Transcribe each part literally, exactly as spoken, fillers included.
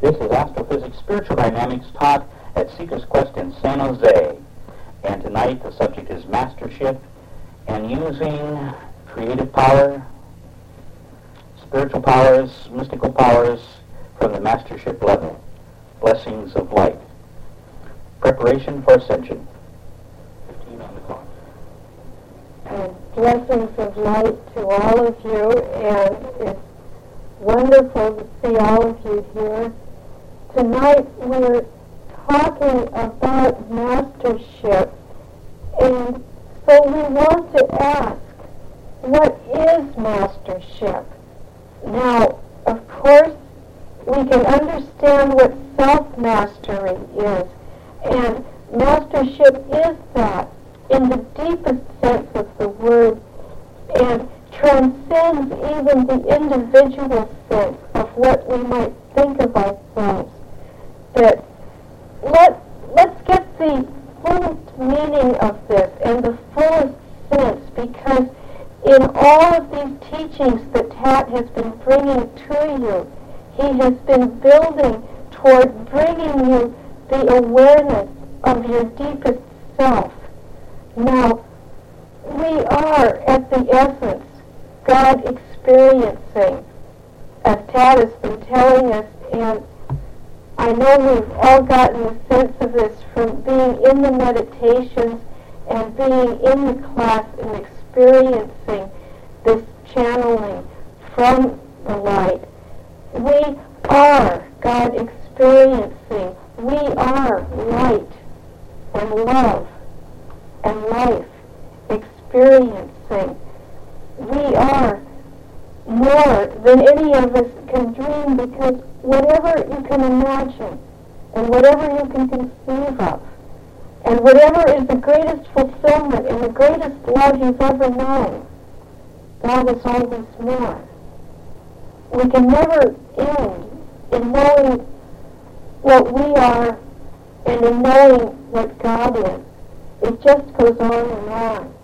This is Astrophysics Spiritual Dynamics taught at Seeker's Quest in San Jose. And tonight the subject is mastership and using creative power, spiritual powers, mystical powers from the mastership level. Blessings of light. Preparation for ascension. fifteen on the clock. And blessings of light to all of you, and it's wonderful to see all of you here. Tonight we're talking about mastership, and so we want to ask, what is mastership? Now, of course, we can understand what self-mastery is, and mastership is that in the deepest sense of the word, and transcends even the individual sense of what we might think of ourselves. That let, let's get the fullest meaning of this and the fullest sense, because in all of these teachings that Tat has been bringing to you, he has been building toward bringing you the awareness of your deepest self. Now, we are, at the essence, God experiencing, as Tat has been telling us, and I know we've all gotten a sense of this from being in the meditations and being in the class and experiencing this channeling from the light. We are God experiencing. We are light and love and life experiencing. We are more than any of us can dream, because whatever you can imagine and whatever you can conceive of and whatever is the greatest fulfillment and the greatest love you've ever known, God is always more. We can never end in knowing what we are and in knowing what God is. It just goes on and on.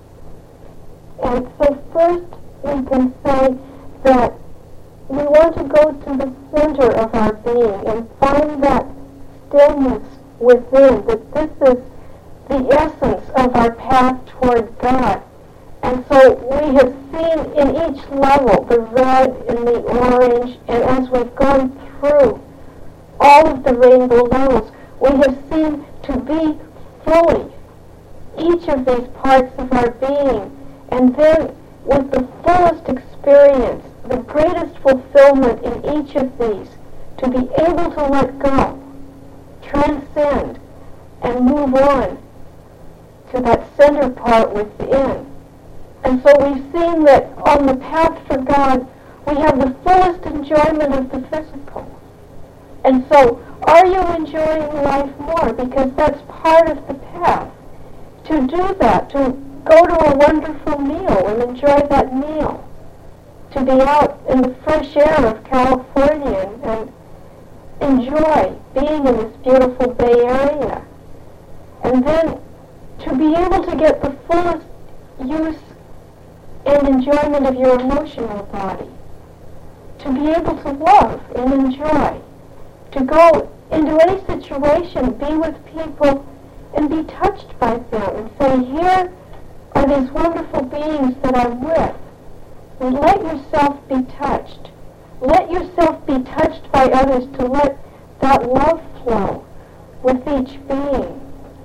And so first we can say that we want to go to the center of our being and find that stillness within, that this is the essence of our path toward God. And so we have seen in each level the red and the orange, and as we've gone through all of the rainbow levels, we have seen to be fully each of these parts of our being, and then with the fullest experience, the greatest fulfillment in each of these, to be able to let go, transcend, and move on to that center part within. And so we've seen that on the path for God, we have the fullest enjoyment of the physical. And so, are you enjoying life more? Because that's part of the path. To do that, to go to a wonderful meal and enjoy that meal. To be out in the fresh air of California and enjoy being in this beautiful Bay Area. And then to be able to get the fullest use and enjoyment of your emotional body. To be able to love and enjoy. To go into any situation, be with people, and be touched by them and say, here are these wonderful beings that I'm with. And let yourself be touched. Let yourself be touched by others, to let that love flow with each being.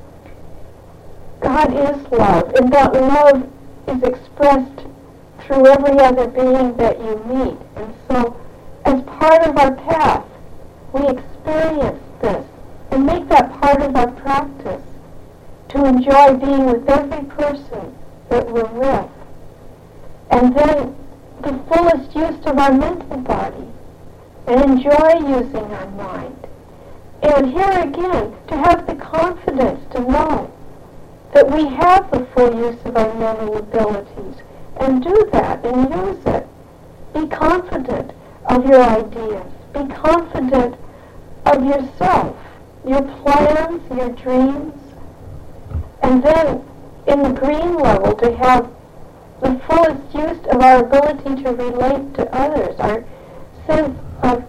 God is love, and that love is expressed through every other being that you meet. And so, as part of our path, we experience this and make that part of our practice, to enjoy being with every person that we're with. And then the fullest use of our mental body, and enjoy using our mind. And here again, to have the confidence to know that we have the full use of our mental abilities, and do that and use it. Be confident of your ideas. Be confident of yourself, your plans, your dreams. And then in the green level, to have the fullest use of our ability to relate to others, our sense of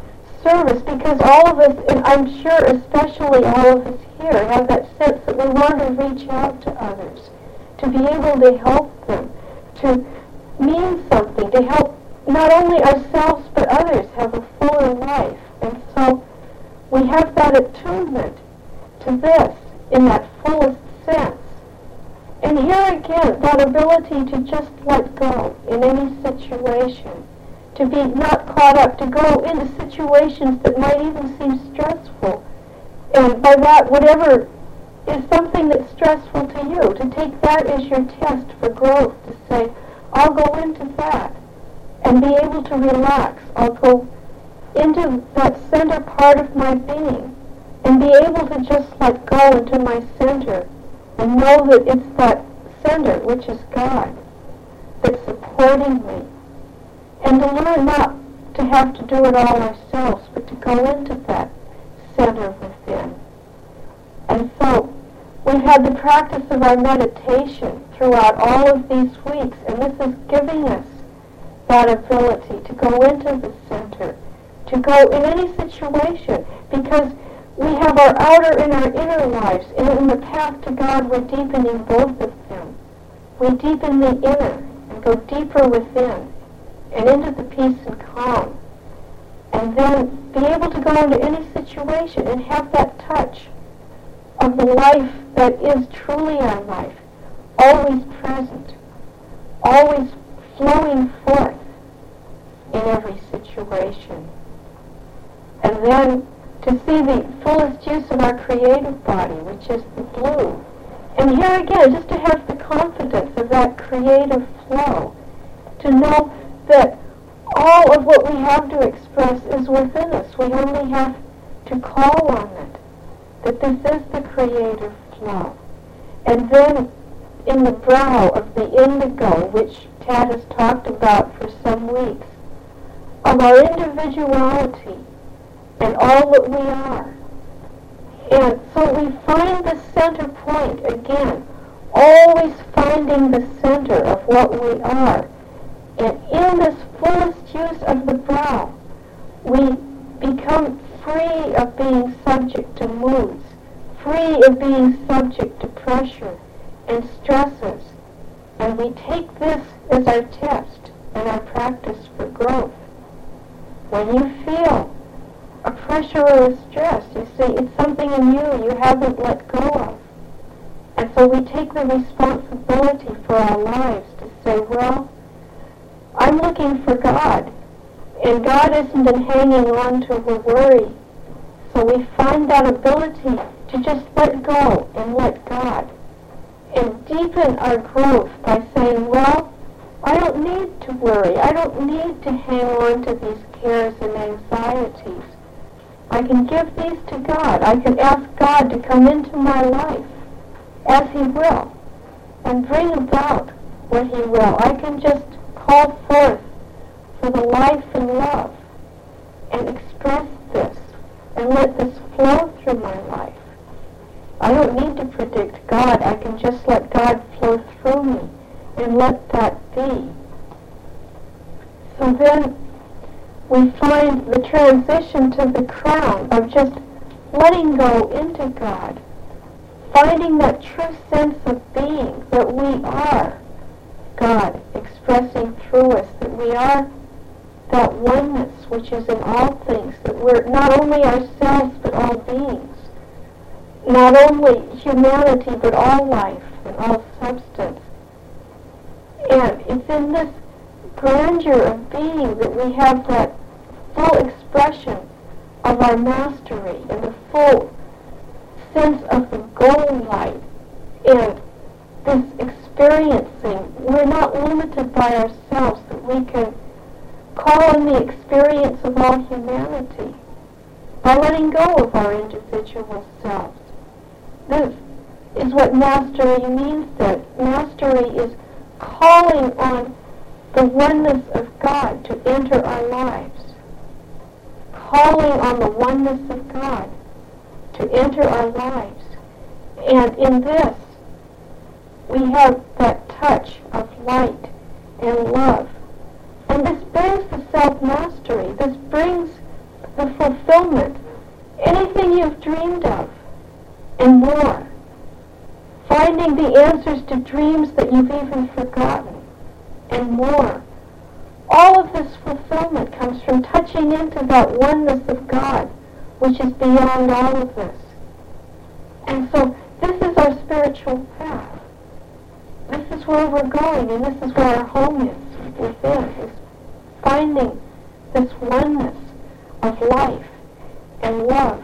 service, because all of us, and I'm sure especially all of us here, have that sense that we want to reach out to others, to be able to help them, to mean something, to help not only ourselves but others have a fuller life. And so we have that attunement to this in that fullest sense. And here again, that ability to just let go in any situation, to be not caught up, to go into situations that might even seem stressful. And by that, whatever is something that's stressful to you, to take that as your test for growth, to say, I'll go into that and be able to relax. I'll go into that center part of my being and be able to just let go into my center and know that it's that center, which is God, that's supporting me. And to learn not to have to do it all ourselves, but to go into that center within. And so we've had the practice of our meditation throughout all of these weeks, and this is giving us that ability to go into the center, to go in any situation, because we have our outer and our inner lives, and in the path to God we're deepening both of them. We deepen the inner and go deeper within and into the peace and calm, and then be able to go into any situation and have that touch of the life that is truly our life, always present, always flowing forth in every situation. And then to see the fullest use of our creative body, which is the blue. And here again, just to have the confidence of that creative flow, to know that all of what we have to express is within us. We only have to call on it, that this is the creative flow. And then in the brow of the indigo, which Tad has talked about for some weeks, of our individuality and all that we are. And so we find the center point again, always finding the center of what we are. And in this fullest use of the brow, we become free of being subject to moods, free of being subject to pressure and stresses. And we take this as our test and our practice for growth. When you feel a pressure or a stress, you see, it's something in you you haven't let go of. And so we take the responsibility for our lives to say, well, I'm looking for God, and God isn't in hanging on to a worry. So we find that ability to just let go and let God, and deepen our growth by saying, well, I don't need to worry. I don't need to hang on to these cares and anxieties. I can give these to God. I can ask God to come into my life as He will and bring about what He will. I can just call forth for the life and love and express this and let this flow through my life. I don't need to predict God. I can just let God flow through me and let that be. So then we find the transition to the crown of just letting go into God, finding that true sense of being, that we are God expressing through us, that we are that oneness which is in all things, that we're not only ourselves but all beings, not only humanity but all life and all substance. And it's in this grandeur of being that we have that full expression of our mastery and the full sense of the goal light and this experiencing. We're not limited by ourselves, that we can call in the experience of all humanity by letting go of our individual selves. This is what mastery means then. Mastery is calling on the oneness of God to enter our lives. Calling on the oneness of God to enter our lives. And in this, we have that touch of light and love. And this brings the self-mastery. This brings the fulfillment, anything you've dreamed of, and more. Finding the answers to dreams that you've even forgotten, and more. All of this fulfillment comes from touching into that oneness of God, which is beyond all of this. And so this is our spiritual path. This is where we're going, and this is where our home is within, is finding this oneness of life and love.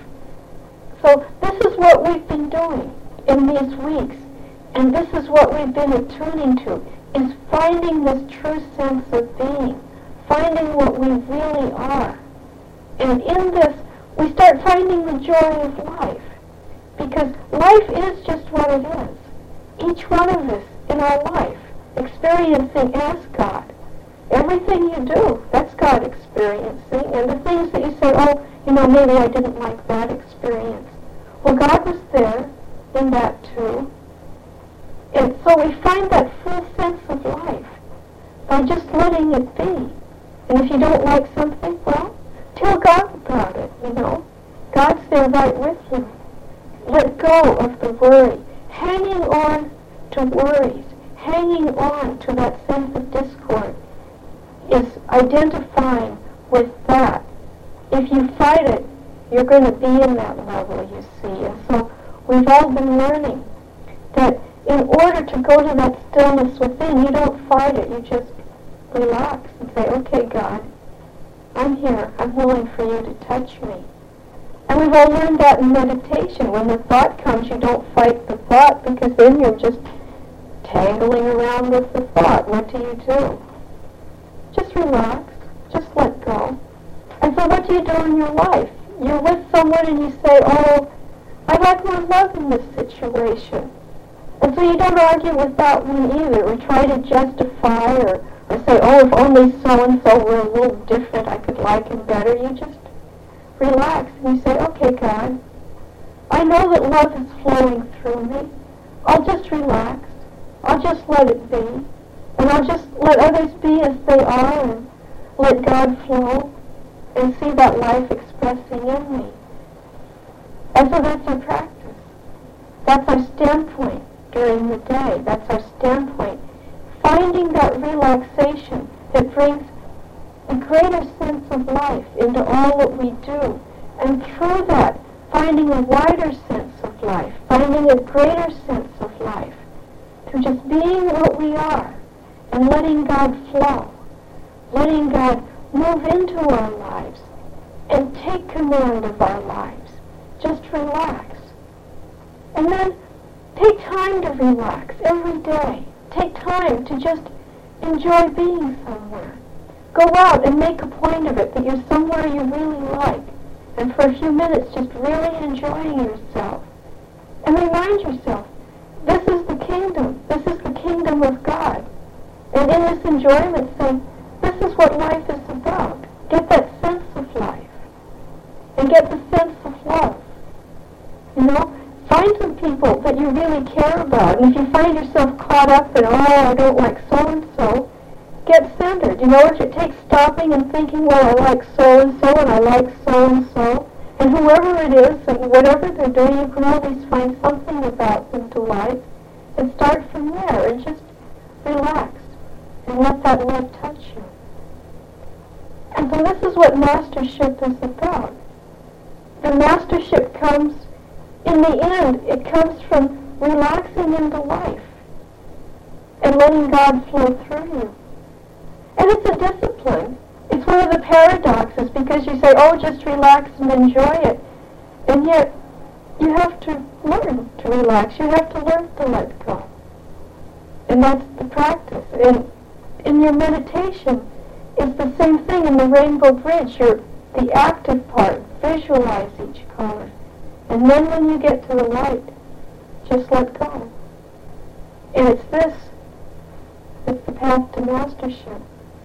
So this is what we've been doing in these weeks, and this is what we've been attuning to, is finding this true sense of being, finding what we really are. And in this, we start finding the joy of life, because life is just what it is. Each one of us in our life, experiencing as God. Everything you do, that's God experiencing. And the things that you say, oh, you know, maybe I didn't like that experience. Well, God was there in that too. And so we find that full sense of life by just letting it be. And if you don't like something, well, tell God about it, you know. God's there right with you. Let go of the worry. Hanging on to worries, hanging on to that sense of discord, is identifying with that. If you fight it, you're going to be in that level, you see. And so we've all been learning that in order to go to that stillness within, you don't fight it. You just relax and say, okay, God, I'm here. I'm willing for you to touch me. And we've all learned that in meditation. When the thought comes, you don't fight the thought, because then you're just tangling around with the thought. What do you do? Just relax. Just let go. And so what do you do in your life? You're with someone and you say, oh, I'd like more love in this situation. And so you don't argue with that one either, or try to justify, or, or say, oh, if only so-and-so were a little different, I could like him better. You just relax and you say, okay, God, I know that love is flowing through me. I'll just relax. I'll just let it be. And I'll just let others be as they are, and let God flow, and see that life expressing in me. And so that's our practice. That's our standpoint during the day. That's our standpoint. Finding that relaxation that brings a greater sense of life into all that we do. And through that, finding a wider sense of life, finding a greater sense of life, through just being what we are, and letting God flow, letting God move into our lives, and take command of our lives. Just relax. And then take time to relax every day. Take time to just enjoy being somewhere. Go out and make a point of it that you're somewhere you really like. And for a few minutes, just really enjoying yourself. And remind yourself, this is the kingdom. This is the kingdom of God. And in this enjoyment, say, this is what life is about. Get that sense of life. And get the sense of love. You know, find some people that you really care about. And if you find yourself caught up in, oh, I don't like so-and-so, get centered. You know, if it takes stopping and thinking, well, I like so-and-so and I like so-and-so, and whoever it is and whatever they're doing, you can always find something about them to like, and start from there and just relax and let that love touch you. And so this is what mastership is about. The mastership comes, in the end, it comes from relaxing into life and letting God flow through you. And it's a discipline. It's one of the paradoxes, because you say, oh, just relax and enjoy it. And yet, you have to learn to relax. You have to learn to let go. And that's the practice. And in your meditation, it's the same thing in the Rainbow Bridge. You're the active part. Visualize each color. And then when you get to the light, just let go. And it's this. It's the path to mastership.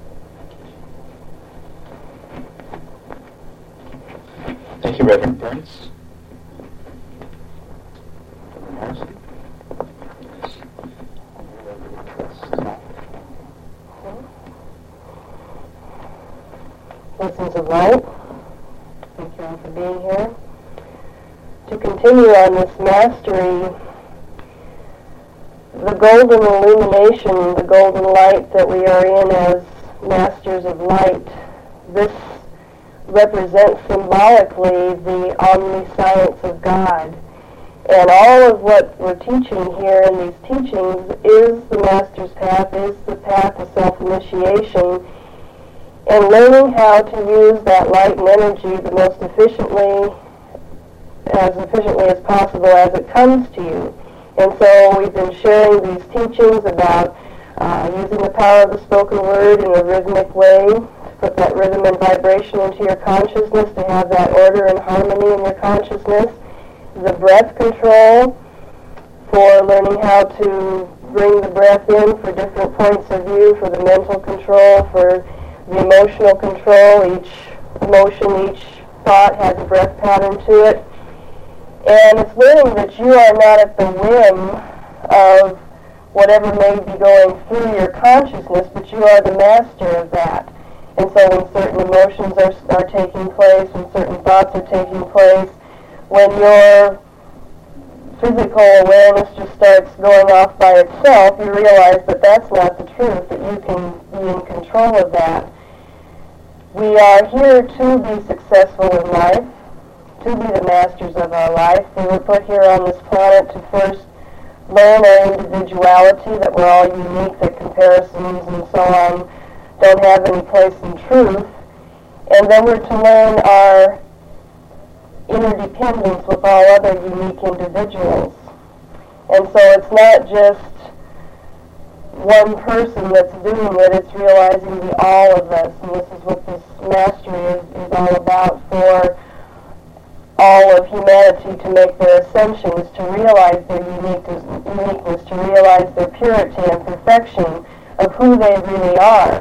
Thank you, Reverend Burns. Lessons of light. Catherine, for being here. To continue on this mastery, the golden illumination, the golden light that we are in as masters of light, this represents symbolically the omniscience of God. And all of what we're teaching here in these teachings is the Master's path, is the path of self-initiation, and learning how to use that light and energy the most efficiently, as efficiently as possible as it comes to you. And so we've been sharing these teachings about uh, using the power of the spoken word in a rhythmic way, to put that rhythm and vibration into your consciousness, to have that order and harmony in your consciousness. The breath control, for learning how to bring the breath in for different points of view, for the mental control, for the emotional control. Each emotion, each thought has a breath pattern to it. And it's learning that you are not at the whim of whatever may be going through your consciousness, but you are the master of that. And so when certain emotions are, are taking place, when certain thoughts are taking place, when your physical awareness just starts going off by itself, you realize that that's not the truth, that you can be in control of that. We are here to be successful in life, to be the masters of our life. We were put here on this planet to first learn our individuality, that we're all unique, that comparisons and so on don't have any place in truth. And then we're to learn our interdependence with all other unique individuals. And so it's not just one person that's doing it, it's realizing the all of us. And this is what this mastery is, is all about for all of humanity, to make their ascension, is to realize their uniqueness, uniqueness, to realize their purity and perfection of who they really are.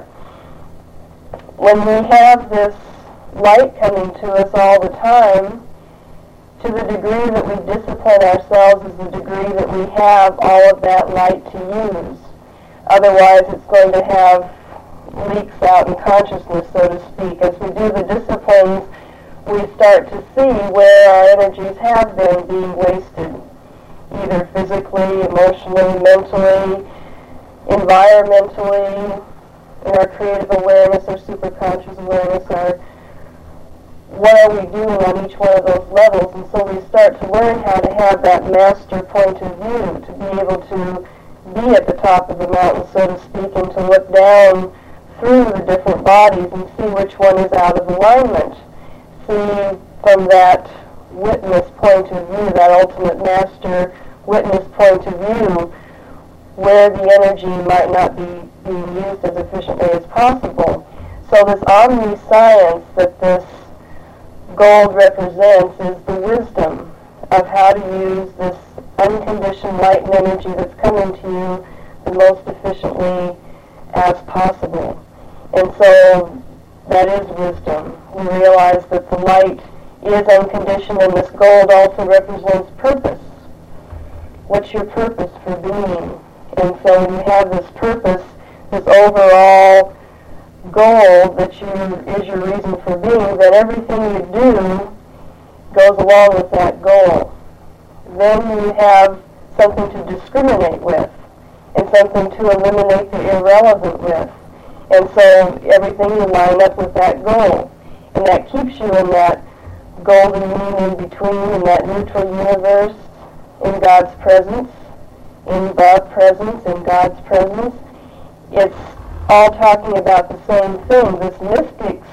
When we have this light coming to us all the time, to the degree that we discipline ourselves is the degree that we have all of that light to use. Otherwise, it's going to have leaks out in consciousness, so to speak. As we do the disciplines, we start to see where our energies have been being wasted, either physically, emotionally, mentally, environmentally, in our creative awareness, our superconscious awareness, our what are we doing on each one of those levels. And so we start to learn how to have that master point of view, to be able to be at the top of the mountain, so to speak, and to look down through the different bodies and see which one is out of alignment. See from that witness point of view, that ultimate master witness point of view, where the energy might not be being used as efficiently as possible. So this omniscience that this gold represents is the wisdom of how to use this unconditioned light and energy that's coming to you the most efficiently as possible. And so that is wisdom. We realize that the light is unconditioned, and this gold also represents purpose. What's your purpose for being? And so when you have this purpose, this overall goal that you is your reason for being, then everything you do goes along with that goal. Then you have something to discriminate with, and something to eliminate the irrelevant with. And so everything you line up with that goal. And that keeps you in that golden mean in between, in that neutral universe, in God's presence, in the presence, in God's presence. It's all talking about the same thing. This mystic's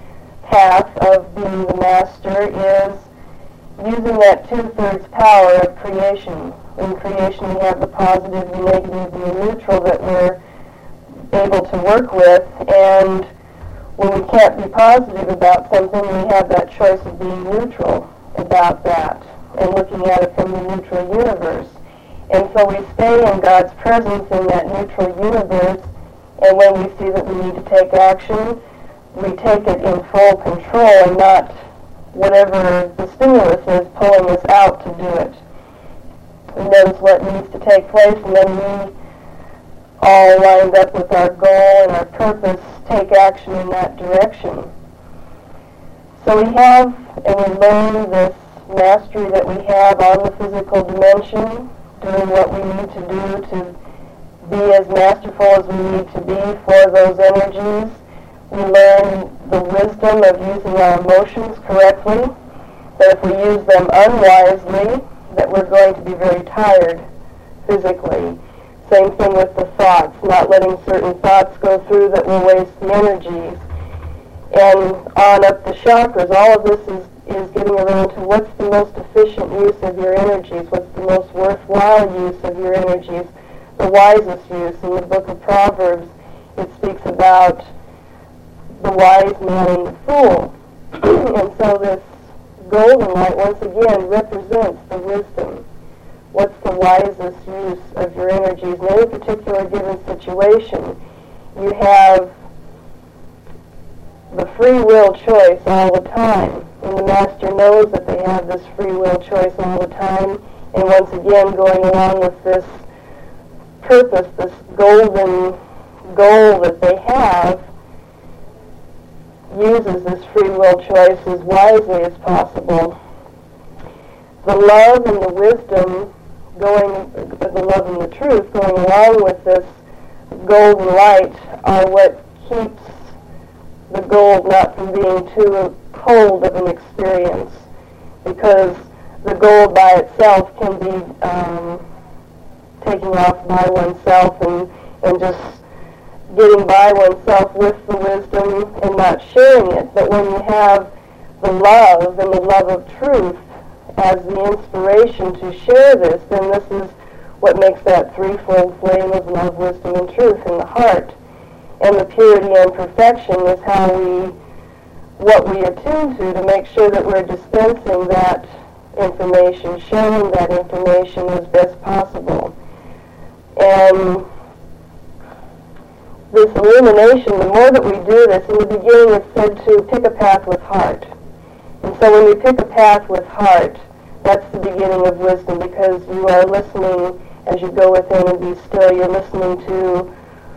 path of being the master is using that two-thirds power of creation. In creation we have the positive, the negative, and the neutral that we're able to work with, and when we can't be positive about something, we have that choice of being neutral about that and looking at it from the neutral universe. And so we stay in God's presence in that neutral universe, and when we see that we need to take action, we take it in full control and not whatever the stimulus is pulling us out to do it. We notice what needs to take place, and then we, all lined up with our goal and our purpose, take action in that direction. So we have, and we learn this mastery that we have on the physical dimension, doing what we need to do to be as masterful as we need to be for those energies. We learn the wisdom of using our emotions correctly, that if we use them unwisely, that we're going to be very tired physically. Same thing with the thoughts, not letting certain thoughts go through that will waste the energies. And on up the chakras, all of this is, is getting around to what's the most efficient use of your energies, what's the most worthwhile use of your energies, the wisest use. In the book of Proverbs, it speaks about the wise man and the fool. And so this golden light, once again, represents the wisdom. What's the wisest use of your energies in any particular given situation? You have the free will choice all the time. And the Master knows that they have this free will choice all the time. And once again, going along with this purpose, this golden goal that they have, uses this free will choice as wisely as possible. The love and the wisdom going, the love and the truth going along with this golden light are what keeps the gold not from being too cold of an experience, because the gold by itself can be um, taking off by oneself and, and just getting by oneself with the wisdom and not sharing it. But when you have the love and the love of truth as the inspiration to share this, then this is what makes that threefold flame of love, wisdom, and truth in the heart. And the purity and perfection is how we, what we attune to to make sure that we're dispensing that information, sharing that information as best possible. And this illumination, the more that we do this, in the beginning it's said to pick a path with heart. And so when you pick a path with heart, that's the beginning of wisdom, because you are listening as you go within and be still. You're listening to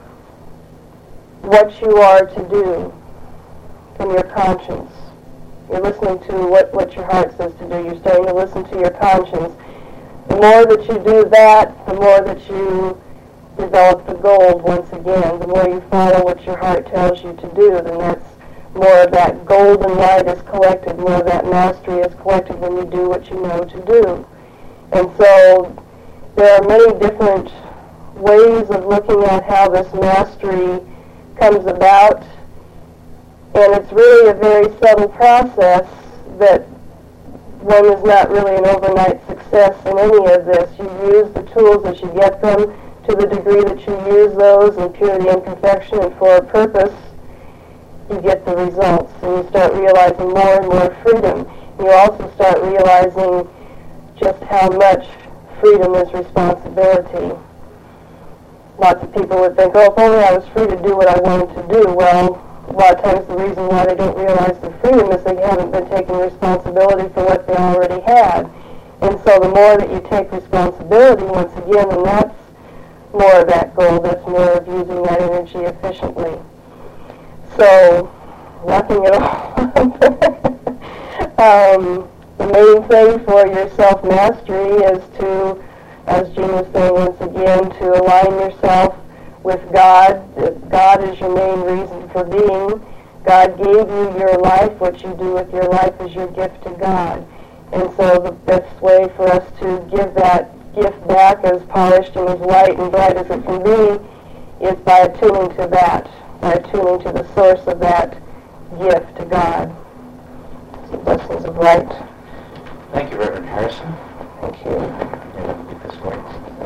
what you are to do from your conscience. You're listening to what, what your heart says to do. You're starting to listen to your conscience. The more that you do that, the more that you develop the gold once again. The more you follow what your heart tells you to do, then that's more of that golden light is collected, more of that mastery is collected when you do what you know to do. And so there are many different ways of looking at how this mastery comes about, and it's really a very subtle process that one is not really an overnight success in any of this. You use the tools as you get them to the degree that you use those in purity and perfection and for a purpose. You get the results, and you start realizing more and more freedom. You also start realizing just how much freedom is responsibility. Lots of people would think, oh, if only I was free to do what I wanted to do. Well, a lot of times the reason why they don't realize their freedom is they haven't been taking responsibility for what they already had. And so the more that you take responsibility, once again, then that's more of that goal. That's more of using that energy efficiently. So, wrapping it all up, um, the main thing for your self-mastery is to, as Jean was saying once again, to align yourself with God. God is your main reason for being. God gave you your life. What you do with your life is your gift to God. And so the best way for us to give that gift back as polished and as light and bright as it can be is by attuning to that, by attuning to the source of that gift to God. So blessings of light. Thank you, Reverend Harrison. Thank you. Yeah, get this way.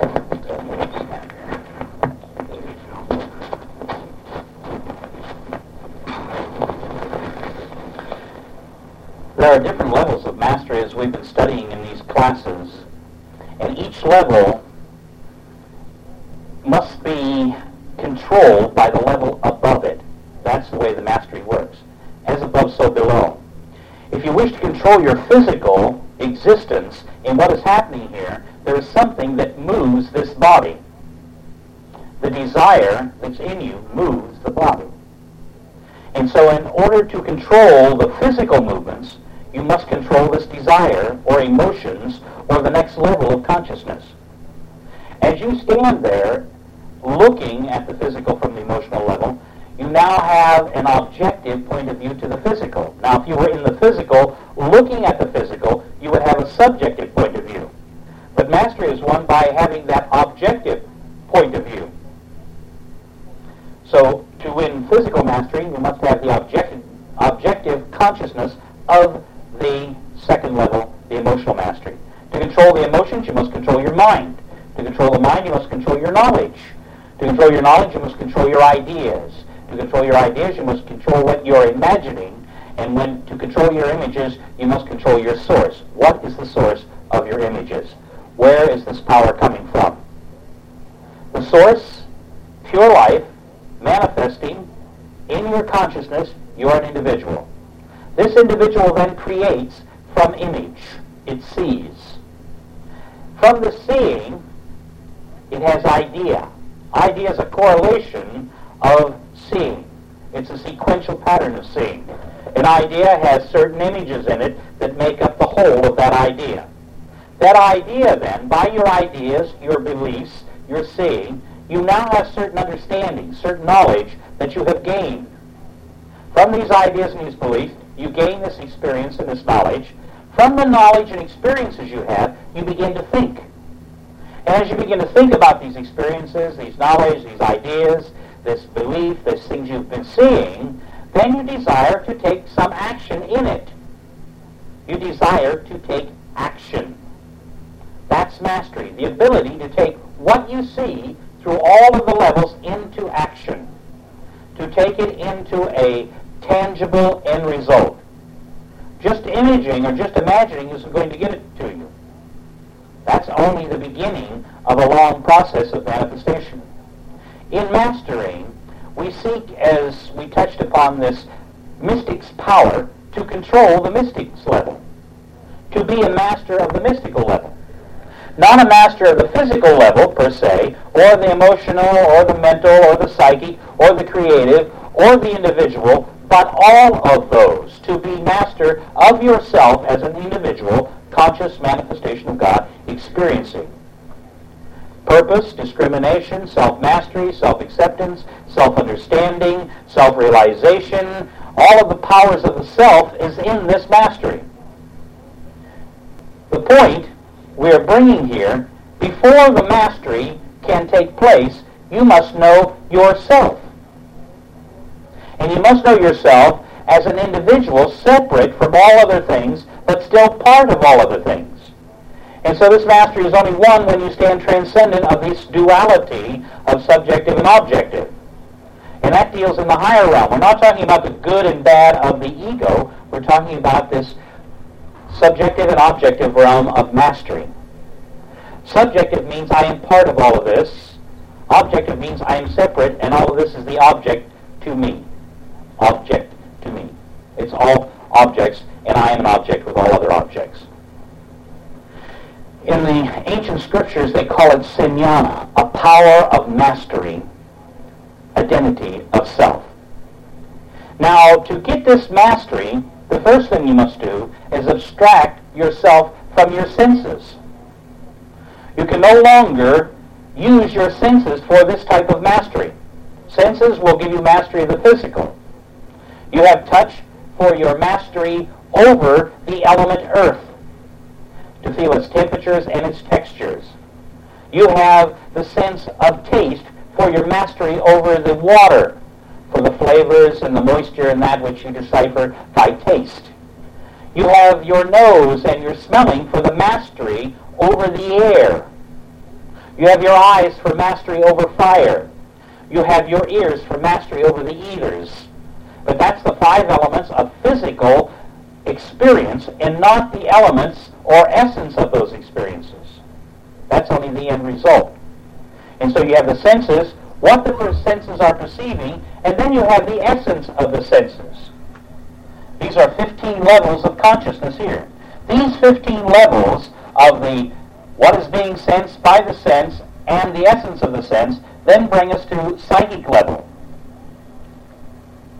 There are different levels of mastery as we've been studying in these classes, and each level must be controlled by the level above it. That's the way the mastery works. As above, so below. If you wish to control your physical existence in what is happening here, there is something that moves this body. The desire that's in you moves the body. And so in order to control the physical movements, you must control this desire or emotions or the next level of consciousness. As you stand there looking at the physical from the emotional level, you now have an objective point of view to the physical. Now, if you were in the physical, looking at the physical, you would have a subjective point of view. But mastery is won by having that objective point of view. So, to win physical mastery, you must have the objective, objective consciousness of the second level, the emotional mastery. To control the emotions, you must control your mind. To control the mind, you must control your knowledge. To control your knowledge, you must control your ideas. To control your ideas, you must control what you're imagining. And when to control your images, you must control your source. What is the source of your images? Where is this power coming from? The source, pure life, manifesting in your consciousness, you're an individual. This individual then creates from image. It sees. From the seeing, it has idea. Idea is a correlation of seeing. It's a sequential pattern of seeing. An idea has certain images in it that make up the whole of that idea. That idea then, by your ideas, your beliefs, your seeing, you now have certain understanding, certain knowledge that you have gained. From these ideas and these beliefs, you gain this experience and this knowledge. From the knowledge and experiences you have, you begin to think. And as you begin to think about these experiences, these knowledge, these ideas, this belief, these things you've been seeing, then you desire to take some action in it. You desire to take action. That's mastery, the ability to take what you see through all of the levels into action, to take it into a tangible end result. Just imaging or just imagining isn't going to give it to you. That's only the beginning of a long process of manifestation. In mastering, we seek, as we touched upon this mystic's power, to control the mystic's level, to be a master of the mystical level. Not a master of the physical level, per se, or the emotional, or the mental, or the psychic, or the creative, or the individual, but all of those, to be master of yourself as an individual, conscious manifestation of God, experiencing purpose, discrimination, self-mastery, self-acceptance, self-understanding, self-realization. All of the powers of the self is in this mastery. The point we are bringing here, before the mastery can take place, you must know yourself. And you must know yourself as an individual separate from all other things, but still part of all other things. And so this mastery is only won when you stand transcendent of this duality of subjective and objective. And that deals in the higher realm. We're not talking about the good and bad of the ego. We're talking about this subjective and objective realm of mastery. Subjective means I am part of all of this. Objective means I am separate, and all of this is the object to me. Object to me. It's all objects, and I am an object with all other objects. In the ancient scriptures, they call it señana, a power of mastery, identity of self. Now, to get this mastery, the first thing you must do is abstract yourself from your senses. You can no longer use your senses for this type of mastery. Senses will give you mastery of the physical. You have touch for your mastery over the element earth, to feel its temperatures and its textures. You have the sense of taste for your mastery over the water, for the flavors and the moisture and that which you decipher by taste. You have your nose and your smelling for the mastery over the air. You have your eyes for mastery over fire. You have your ears for mastery over the ethers. But that's the five elements of physical experience and not the elements or essence of those experiences. That's only the end result. And so you have the senses, what the senses are perceiving, and then you have the essence of the senses. These are fifteen levels of consciousness here. These fifteen levels of the what is being sensed by the sense and the essence of the sense then bring us to psychic level.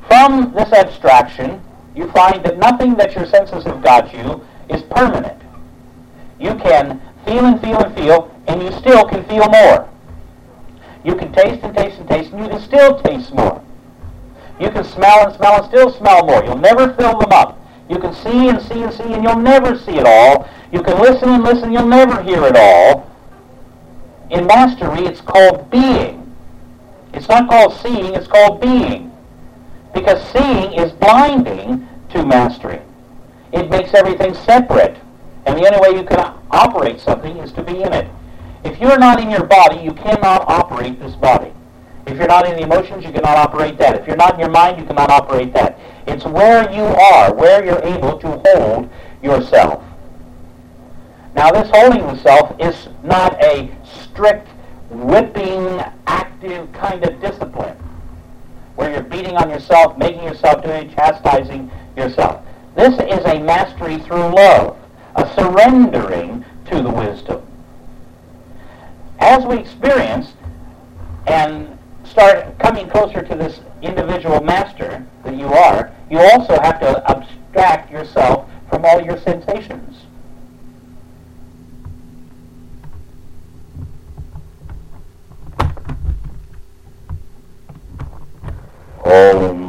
From this abstraction, you find that nothing that your senses have got you is permanent. You can feel and feel and feel, and you still can feel more. You can taste and taste and taste, and you can still taste more. You can smell and smell and still smell more. You'll never fill them up. You can see and see and see, and you'll never see it all. You can listen and listen, you'll never hear it all. In mastery, it's called being. It's not called seeing, it's called being. Because seeing is blinding to mastery. It makes everything separate. And the only way you can operate something is to be in it. If you're not in your body, you cannot operate this body. If you're not in the emotions, you cannot operate that. If you're not in your mind, you cannot operate that. It's where you are, where you're able to hold yourself. Now, this holding the self is not a strict, whipping, active kind of discipline, where you're beating on yourself, making yourself do it, chastising yourself. This is a mastery through love, a surrendering to the wisdom. As we experience and start coming closer to this individual master that you are, you also have to abstract yourself from all your sensations. Om.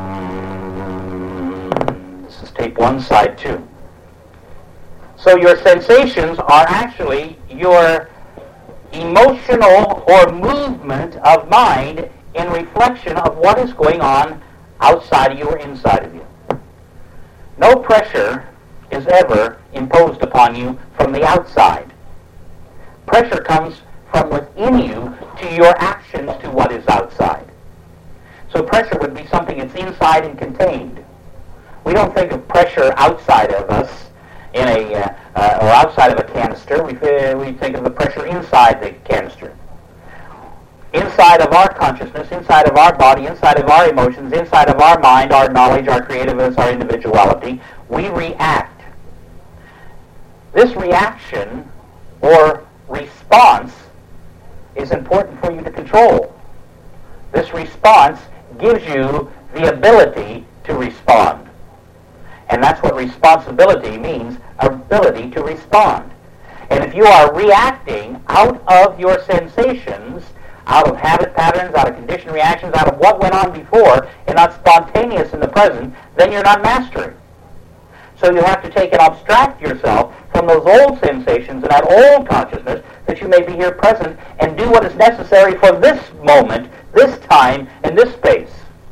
This is tape one, side two. So your sensations are actually your emotional or movement of mind in reflection of what is going on outside of you or inside of you. No pressure is ever imposed upon you from the outside. Pressure comes from within you to your actions to what is outside. So pressure would be something that's inside and contained. We don't think of pressure outside of us in a uh, uh, or outside of a canister. We, uh, we think of the pressure inside the canister. Inside of our consciousness, inside of our body, inside of our emotions, inside of our mind, our knowledge, our creativeness, our individuality, we react. This reaction or response is important for you to control. This response gives you the ability to respond. And that's what responsibility means, ability to respond. And if you are reacting out of your sensations, out of habit patterns, out of conditioned reactions, out of what went on before, and not spontaneous in the present, then you're not mastering. So you have to take and abstract yourself from those old sensations and that old consciousness that you may be here present and do what is necessary for this moment, this time, and this space.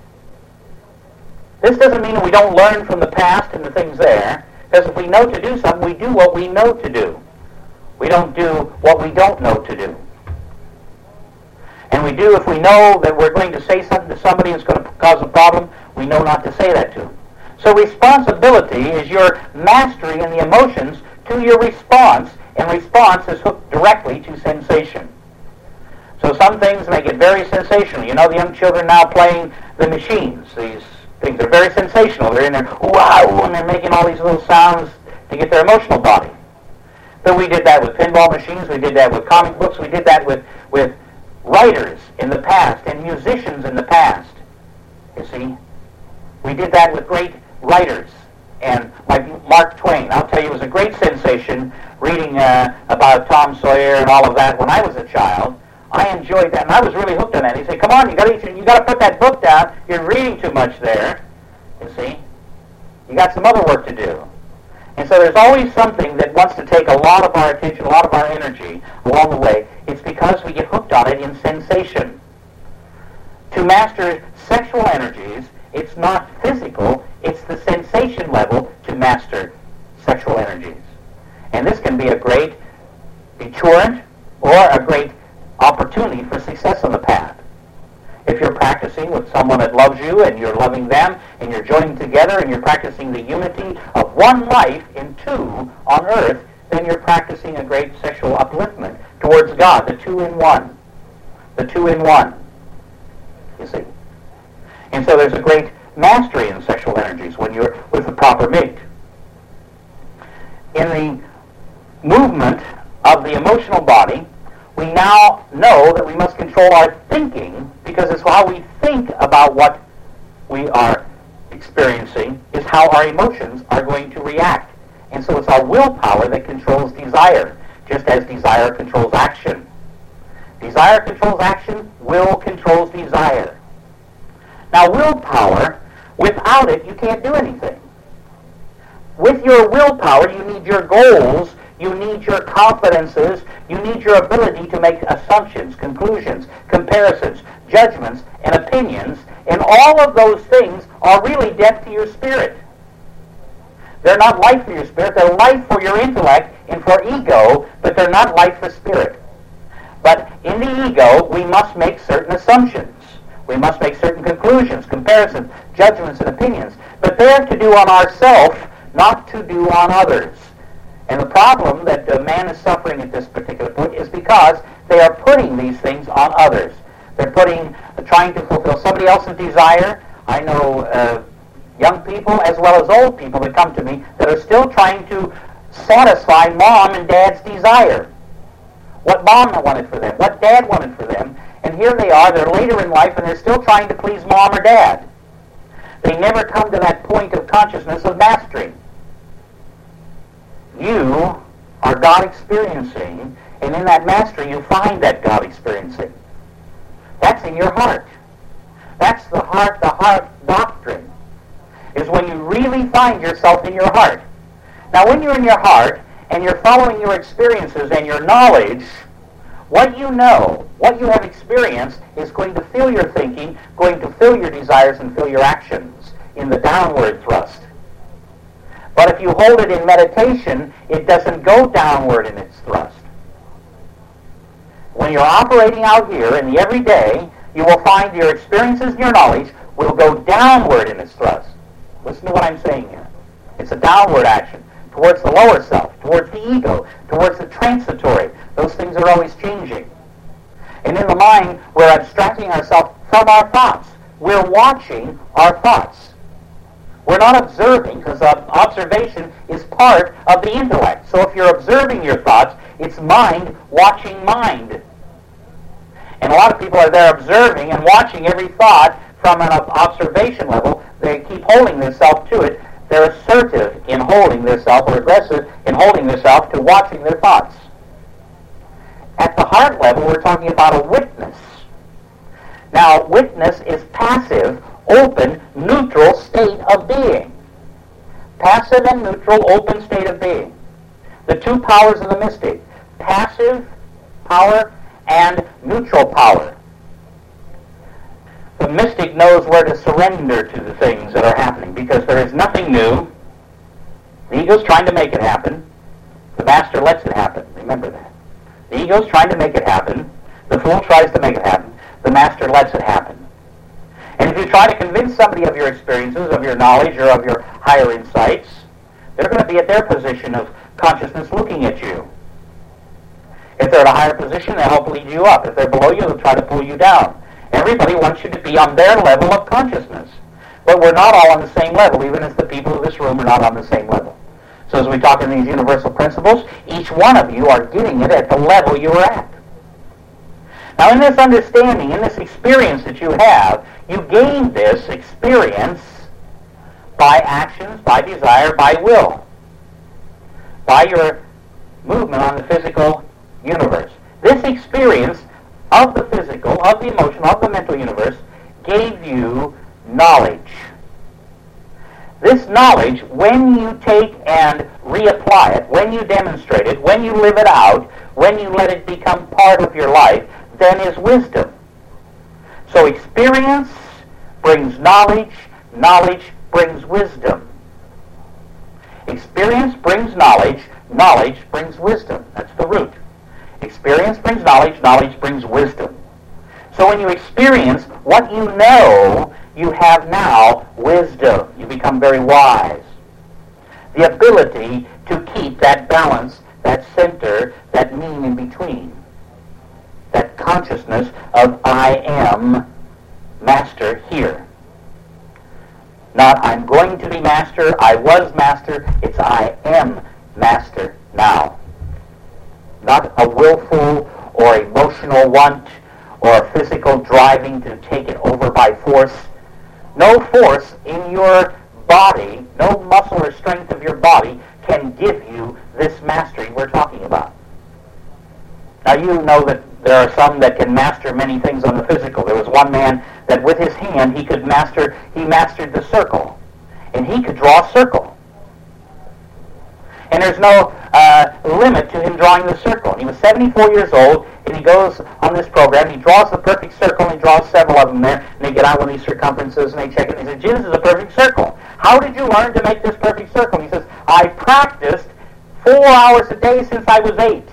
This doesn't mean that we don't learn from the past and the things there, because if we know to do something, we do what we know to do. We don't do what we don't know to do. And we do, if we know that we're going to say something to somebody that's going to cause a problem, we know not to say that to them. So responsibility is your mastery in the emotions to your response, and response is hooked directly to sensation. So some things make it very sensational. You know, the young children now playing the machines, these things are very sensational. They're in there, wow, and they're making all these little sounds to get their emotional body. But we did that with pinball machines, we did that with comic books, we did that with, with writers in the past and musicians in the past. You see? We did that with great writers. And like Mark Twain, I'll tell you, it was a great sensation reading uh, about Tom Sawyer and all of that when I was a child. I enjoyed that, and I was really hooked on that. He said, come on, you got to you got to put that book down. You're reading too much there, you see. You got some other work to do. And so there's always something that wants to take a lot of our attention, a lot of our energy along the way. It's because we get hooked on it in sensation. To master sexual energies, it's not physical, it's the sensation level to master sexual energies. And this can be a great deterrent or a great opportunity for success on the path. If you're practicing with someone that loves you and you're loving them and you're joining together and you're practicing the unity of one life in two on earth, then you're practicing a great sexual upliftment towards God, the two in one. The two in one. You see? And so there's a great mastery in sexual energies when you're with the proper mate. In the movement of the emotional body, we now know that we must control our thinking, because it's how we think about what we are experiencing is how our emotions are going to react. And so it's our willpower that controls desire, just as desire controls action. Desire controls action, will controls desire. Now willpower, without it, you can't do anything. With your willpower, you need your goals, you need your confidences, you need your ability to make assumptions, conclusions, comparisons, judgments, and opinions, and all of those things are really death to your spirit. They're not life for your spirit, they're life for your intellect and for ego, but they're not life for spirit. But in the ego, we must make certain assumptions. We must make certain conclusions, comparisons, judgments, and opinions. But they're to do on ourselves, not to do on others. And the problem that uh, man is suffering at this particular point is because they are putting these things on others. They're putting, uh, trying to fulfill somebody else's desire. I know uh, young people as well as old people that come to me that are still trying to satisfy mom and dad's desire. What mom wanted for them, what dad wanted for them. And here they are, they're later in life, and they're still trying to please mom or dad. They never come to that point of consciousness of mastery. You are God experiencing, and in that mastery you find that God experiencing. That's in your heart. That's the heart, the heart doctrine, is when you really find yourself in your heart. Now when you're in your heart, and you're following your experiences and your knowledge, what you know, what you have experienced is going to fill your thinking, going to fill your desires and fill your actions in the downward thrust. But if you hold it in meditation, it doesn't go downward in its thrust. When you're operating out here in the everyday, you will find your experiences and your knowledge will go downward in its thrust. Listen to what I'm saying here. It's a downward action. Towards the lower self, towards the ego, towards the transitory. Those things are always changing. And in the mind, we're abstracting ourselves from our thoughts. We're watching our thoughts. We're not observing, because observation is part of the intellect. So if you're observing your thoughts, it's mind watching mind. And a lot of people are there observing and watching every thought from an observation level. They keep holding themselves to it. They're assertive in holding their self, or aggressive in holding their self to watching their thoughts. At the heart level, we're talking about a witness. Now, witness is passive, open, neutral state of being. Passive and neutral, open state of being. The two powers of the mystic. Passive power and neutral power. The mystic knows where to surrender to the things that are happening because there is nothing new. The ego's trying to make it happen. The master lets it happen. Remember that. The ego's trying to make it happen. The fool tries to make it happen. The master lets it happen. And if you try to convince somebody of your experiences, of your knowledge, or of your higher insights, they're going to be at their position of consciousness looking at you. If they're at a higher position, they'll help lead you up. If they're below you, they'll try to pull you down. Everybody wants you to be on their level of consciousness. But we're not all on the same level, even as the people in this room are not on the same level. So as we talk in these universal principles, each one of you are getting it at the level you're at. Now in this understanding, in this experience that you have, you gain this experience by actions, by desire, by will, by your movement on the physical universe. This experience of the physical, of the emotional, of the mental universe gave you knowledge. This knowledge, when you take and reapply it, when you demonstrate it, when you live it out, when you let it become part of your life, then is wisdom. So experience brings knowledge, knowledge brings wisdom. Experience brings knowledge, knowledge brings wisdom. That's the root. Experience brings knowledge, knowledge brings wisdom. So when you experience what you know, you have now wisdom. You become very wise. The ability to keep that balance, that center, that mean in between. That consciousness of I am master here. Not I'm going to be master, I was master, it's I am master now. Not a willful or emotional want or a physical driving to take it over by force, No force in your body, no muscle or strength of your body can give you this mastery we're talking about. Now you know that there are some that can master many things on the physical. There was one man that with his hand he could master, he mastered the circle. And he could draw a circle. And there's no uh, limit to him drawing the circle. And he was seventy-four years old, and he goes on this program, he draws the perfect circle, and he draws several of them there, and they get out one of these circumferences, and they check it, and they say, gee, this is a perfect circle. How did you learn to make this perfect circle? And he says, I practiced four hours a day since I was eight.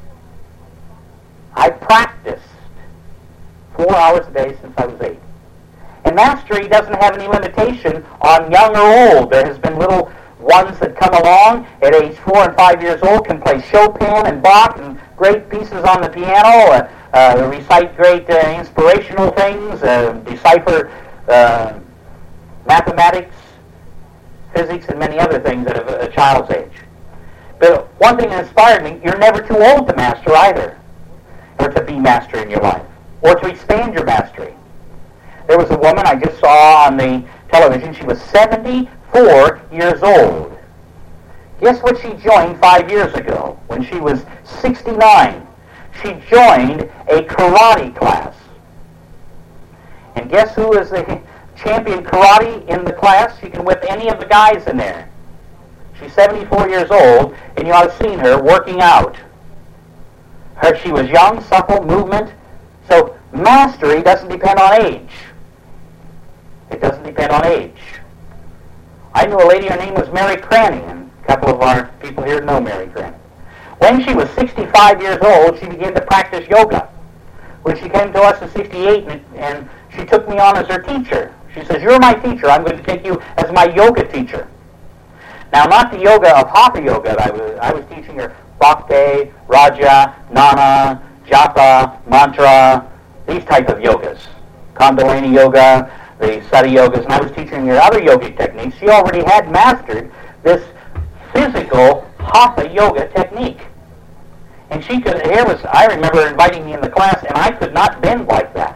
I practiced four hours a day since I was eight. And mastery doesn't have any limitation on young or old. There has been little ones that come along at age four and five years old, can play Chopin and Bach and great pieces on the piano, uh, uh, recite great uh, inspirational things, uh, decipher uh, mathematics, physics, and many other things at a, a child's age. But one thing that inspired me, you're never too old to master either, or to be master in your life, or to expand your mastery. There was a woman I just saw on the television. She was seventy-four years old. Guess what she joined five years ago when she was sixty-nine? She joined a karate class. And guess who is the champion karate in the class? She can whip any of the guys in there. She's seventy-four years old, and you ought to have seen her working out. Her, she was young, supple, movement. So mastery doesn't depend on age. It doesn't depend on age. I knew a lady, her name was Mary Cranny, and a couple of our people here know Mary Cranny. When she was sixty-five years old, she began to practice yoga. When she came to us in sixty-eight, and, and she took me on as her teacher. She says, you're my teacher. I'm going to take you as my yoga teacher. Now, not the yoga of Hatha yoga. That I was, I was teaching her Bhakti, Raja, Jnana, Japa, Mantra, these type of yogas. Kundalini yoga, the Sati yogas, and I was teaching her other yogic techniques. She already had mastered this physical Hatha yoga technique. And she could, here was, I remember inviting me in the class, and I could not bend like that.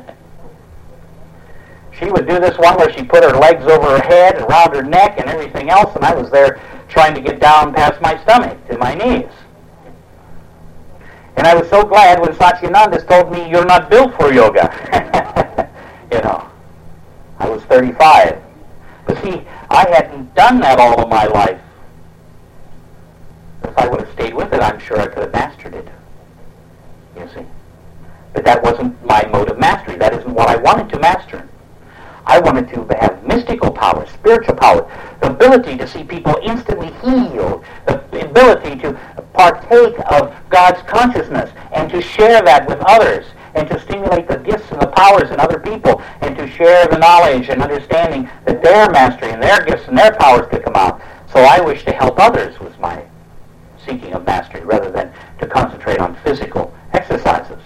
She would do this one where she put her legs over her head and around her neck and everything else, and I was there trying to get down past my stomach to my knees. And I was so glad when Satyananda told me, you're not built for yoga. You know, I was thirty-five. But see, I hadn't done that all of my life. If I would have stayed with it, I'm sure I could have mastered it. You see? But that wasn't my mode of mastery. That isn't what I wanted to master. I wanted to have mystical power, spiritual power, the ability to see people instantly healed, the ability to partake of God's consciousness and to share that with others, and to stimulate the gifts and the powers in other people, and to share the knowledge and understanding that their mastery and their gifts and their powers could come out. So I wish to help others was my seeking of mastery, rather than to concentrate on physical exercises.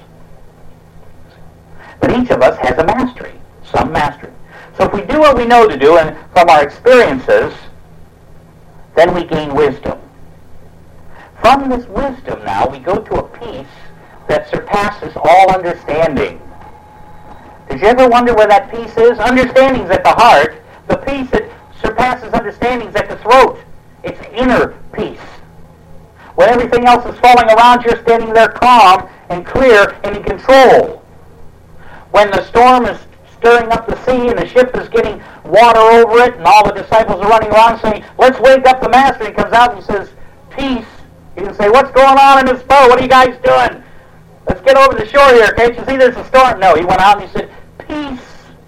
But each of us has a mastery, some mastery. So if we do what we know to do, and from our experiences, then we gain wisdom. From this wisdom now, we go to a peace that surpasses all understanding. Did you ever wonder where that peace is? Understanding's at the heart. The peace that surpasses understanding's at the throat. It's inner peace. When everything else is falling around, you're standing there calm and clear and in control. When the storm is stirring up the sea and the ship is getting water over it, and all the disciples are running around saying, let's wake up the master. He comes out and he says, peace. You can say, what's going on in this boat? What are you guys doing? Let's get over the shore here. Can't you see there's a storm? No, he went out and he said, peace.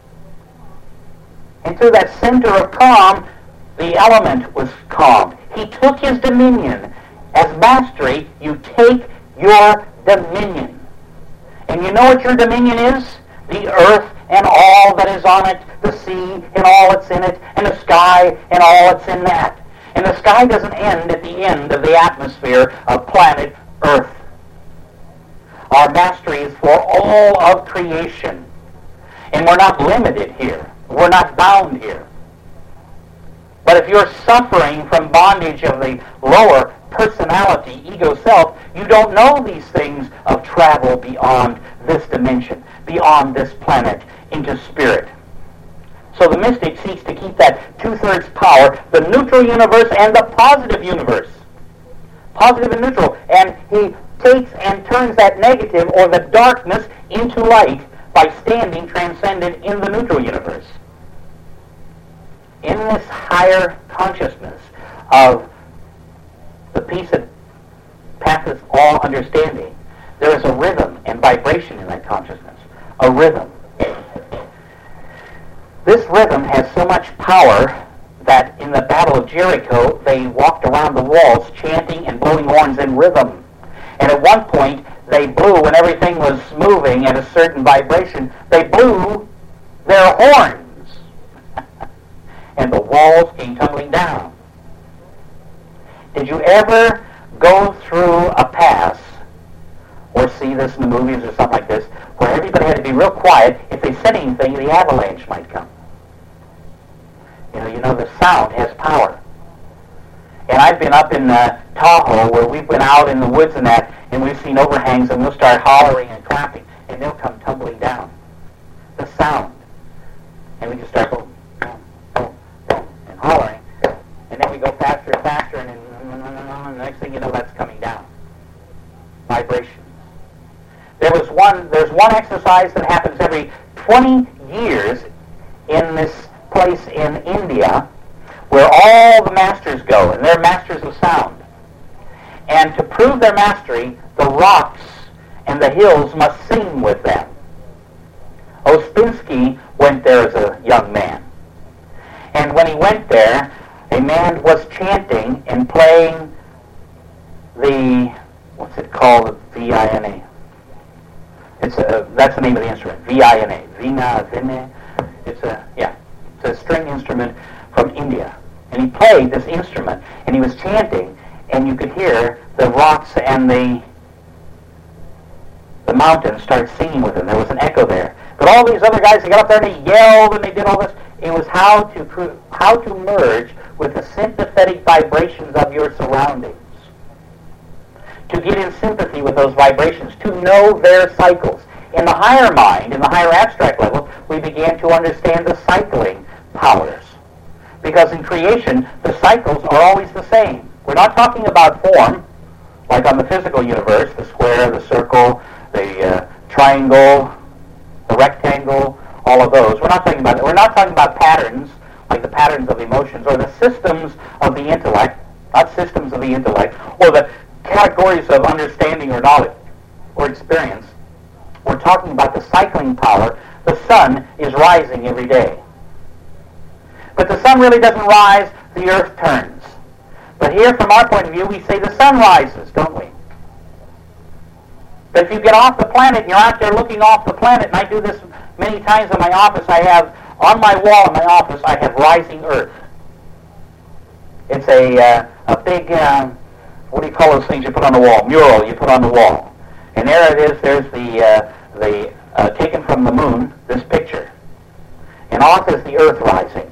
And through that center of calm, the element was calmed. He took his dominion. As mastery, you take your dominion. And you know what your dominion is? The earth and all that is on it, the sea and all that's in it, and the sky and all that's in that. And the sky doesn't end at the end of the atmosphere of planet Earth. Our mastery is for all of creation. And we're not limited here. We're not bound here. But if you're suffering from bondage of the lower personality, ego self, you don't know these things of travel beyond this dimension, beyond this planet, into spirit. So the mystic seeks to keep that two-thirds power, the neutral universe and the positive universe. Positive and neutral. And he takes and turns that negative or the darkness into light by standing transcendent in the neutral universe. In this higher consciousness of the peace that passeth all understanding, there is a rhythm and vibration in that consciousness. A rhythm. This rhythm has so much power that in the Battle of Jericho, they walked around the walls chanting and blowing horns in rhythm. And at one point, they blew, when everything was moving at a certain vibration, they blew their horns. And the walls came tumbling down. Did you ever go through a pass, or see this in the movies or something like this, where everybody had to be real quiet? If they said anything, the avalanche might come. You know, you know the sound has power. And I've been up in uh, Tahoe, where we've been out in the woods and that, and we've seen overhangs, and we'll start hollering and clapping, and they'll come tumbling down. The sound. And we just start boom, boom, boom, boom, and hollering. And then we go faster and faster, and then and the next thing you know, that's coming down. Vibrations. There was one, there's one exercise that happens every twenty years in this place in India where all the masters go, and they're masters of sound. And to prove their mastery, the rocks and the hills must sing with them. Ospinsky went there as a young man. And when he went there, a man was chanting and playing the, what's it called, V I N A. It's a, that's the name of the instrument, V I N A, Vina, Vine. It's a, yeah, it's a string instrument from India. And he played this instrument, and he was chanting, and you could hear the rocks and the the mountains start singing with him. There was an echo there. But all these other guys, they got up there and they yelled and they did all this. It was how to prove, how to merge with the sympathetic vibrations of your surroundings. To get in sympathy with those vibrations, to know their cycles. In the higher mind, in the higher abstract level, we began to understand the cycling powers. Because in creation, the cycles are always the same. We're not talking about form, like on the physical universe, the square, the circle, the uh, triangle, the rectangle, all of those. We're not talking about We're not talking about patterns, like the patterns of emotions, or the systems of the intellect, not systems of the intellect, or the categories of understanding or knowledge or experience. We're talking about the cycling power. The sun is rising every day. But the sun really doesn't rise, the earth turns. But here, from our point of view, we say the sun rises, don't we? But if you get off the planet and you're out there looking off the planet, and I do this many times in my office, I have, on my wall in my office, I have rising earth. It's a, uh, a big, uh, what do you call those things you put on the wall? Mural you put on the wall. And there it is, there's the, uh, the uh, taken from the moon, this picture. And off is the earth rising.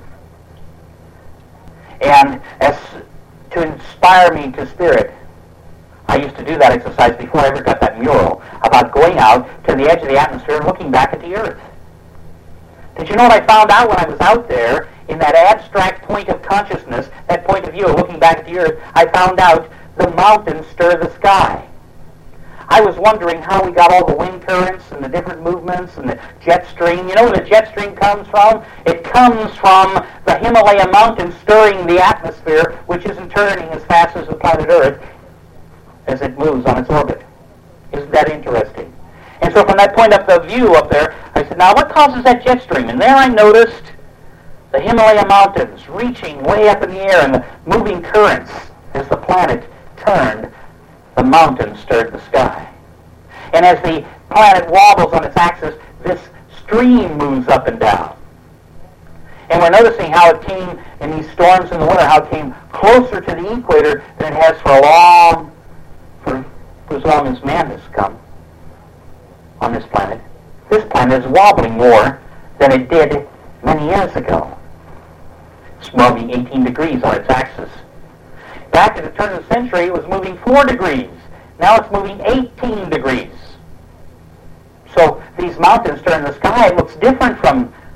And as to inspire me to spirit, I used to do that exercise before I ever got that mural, about going out to the edge of the atmosphere and looking back at the earth. Did you know what I found out when I was out there in that abstract point of consciousness, that point of view of looking back at the earth? I found out the mountains stir the sky. I was wondering how we got all the wind currents and the different movements and the jet stream. You know where the jet stream comes from? It comes from the Himalaya mountains stirring the atmosphere, which isn't turning as fast as the planet Earth as it moves on its orbit. Isn't that interesting? And so from that point up the view up there, I said, now what causes that jet stream? And there I noticed the Himalaya mountains reaching way up in the air and the moving currents as the planet turned. The mountains stirred the sky. And as the planet wobbles on its axis, this stream moves up and down. And we're noticing how it came in these storms in the winter, how it came closer to the equator than it has for a long, for, for as long as man has come on this planet. This planet is wobbling more than it did many years ago. It's moving eighteen degrees on its axis. Back at the turn of the century, it was moving four degrees. Now it's moving eighteen degrees. So these mountains turn the sky. It looks different from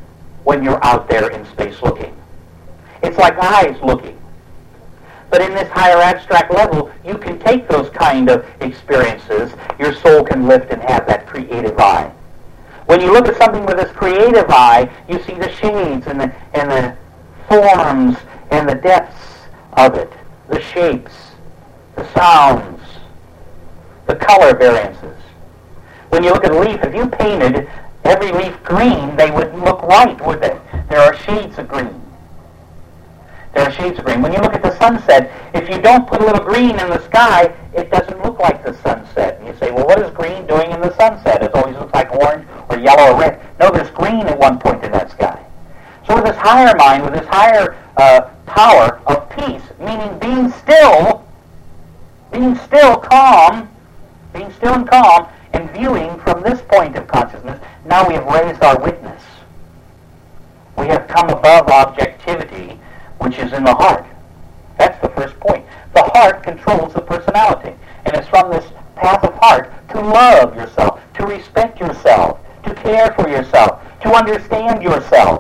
when you're out there in space looking. It's like eyes looking. But in this higher abstract level, you can take those kind of experiences. Your soul can lift and have that creative eye. When you look at something with this creative eye, you see the shades and the, and the forms and the depths of it, the shapes, the sounds, the color variances. When you look at a leaf, if you painted every leaf green, they wouldn't look right, would they? There are shades of green. There are shades of green. When you look at the sunset, if you don't put a little green in the sky, it doesn't look like the sunset. And you say, well, what is green doing in the sunset? It always looks like orange or yellow or red. No, there's green at one point in that sky. So with this higher mind, with this higher uh, power of peace, meaning being still, being still calm, being still and calm, and viewing from this point of consciousness, now we have raised our witness. We have come above objectivity, which is in the heart. That's the first point. The heart controls the personality. And it's from this path of heart to love yourself, to respect yourself, to care for yourself, to understand yourself,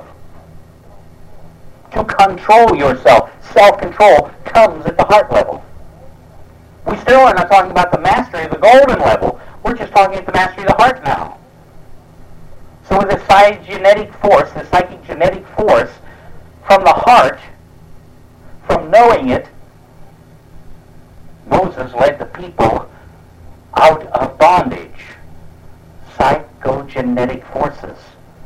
to control yourself. Self-control comes at the heart level. We still are not talking about the mastery of the golden level. We're just talking about the mastery of the heart now. So with the psychogenetic force, the psychic genetic force from the heart, from knowing it, Moses led the people out of bondage. Psychogenetic forces.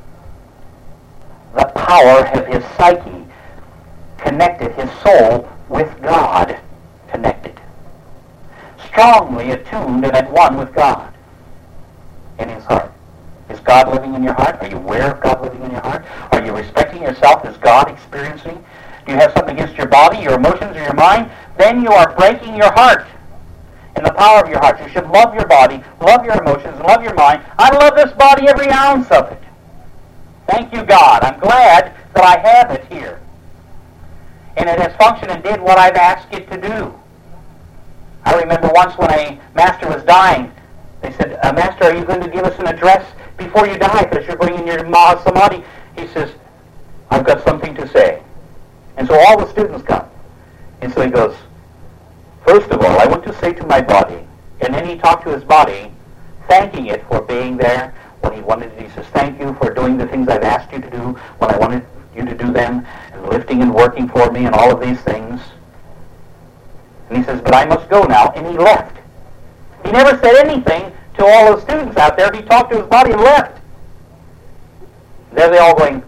The power of his psyche connected his soul with God, connected. Strongly attuned and at one with God in his heart. Is God living in your heart? Are you aware of God living in your heart? Are you respecting yourself as God experiencing? Do you have something against your body, your emotions, or your mind? Then you are breaking your heart and the power of your heart. You should love your body, love your emotions, and love your mind. I love this body, every ounce of it. Thank you, God. I'm glad that I have it here. And it has functioned and did what I've asked it to do. I remember once when a master was dying, they said, uh, Master, are you going to give us an address before you die because you're going in your Mahasamadhi? He says, I've got something to say. And so all the students come. And so he goes, first of all, I want to say to my body. And then he talked to his body, thanking it for being there. When he wanted it, he says, thank you for doing the things I've asked you to do when I wanted you to do them, and lifting and working for me and all of these things. And he says, but I must go now. And he left. He never said anything to all the students out there. He talked to his body and left. There they all going.